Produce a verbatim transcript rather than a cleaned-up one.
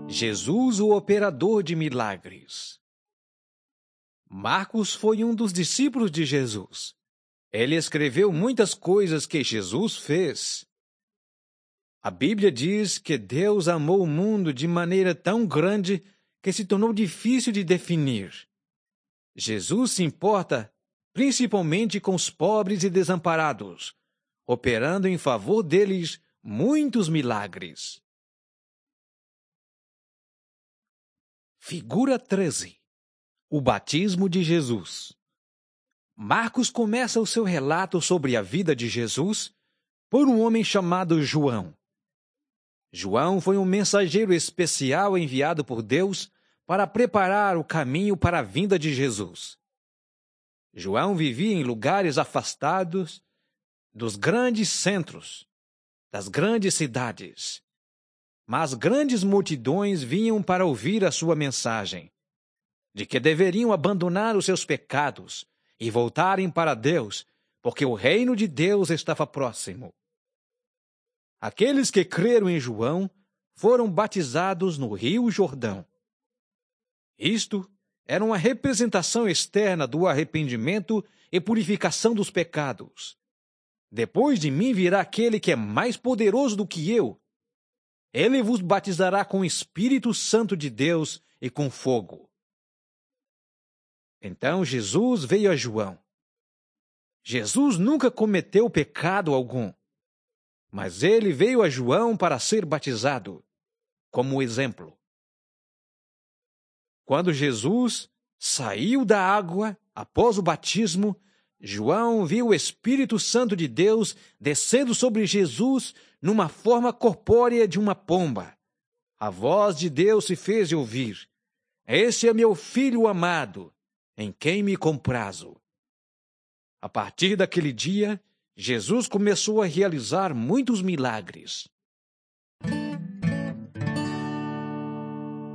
Jesus, o operador de milagres. Marcos foi um dos discípulos de Jesus. Ele escreveu muitas coisas que Jesus fez. A Bíblia diz que Deus amou o mundo de maneira tão grande que se tornou difícil de definir. Jesus se importa principalmente com os pobres e desamparados, operando em favor deles muitos milagres. Figura treze. O batismo de Jesus. Marcos começa o seu relato sobre a vida de Jesus por um homem chamado João. João foi um mensageiro especial enviado por Deus para preparar o caminho para a vinda de Jesus. João vivia em lugares afastados dos grandes centros, das grandes cidades. Mas grandes multidões vinham para ouvir a sua mensagem, de que deveriam abandonar os seus pecados e voltarem para Deus, porque o reino de Deus estava próximo. Aqueles que creram em João foram batizados no Rio Jordão. Isto era uma representação externa do arrependimento e purificação dos pecados. Depois de mim virá aquele que é mais poderoso do que eu. Ele vos batizará com o Espírito Santo de Deus e com fogo. Então Jesus veio a João. Jesus nunca cometeu pecado algum, mas ele veio a João para ser batizado, como exemplo. Quando Jesus saiu da água após o batismo, João viu o Espírito Santo de Deus descendo sobre Jesus numa forma corpórea de uma pomba. A voz de Deus se fez ouvir: "Este é meu filho amado, em quem me comprazo." A partir daquele dia, Jesus começou a realizar muitos milagres.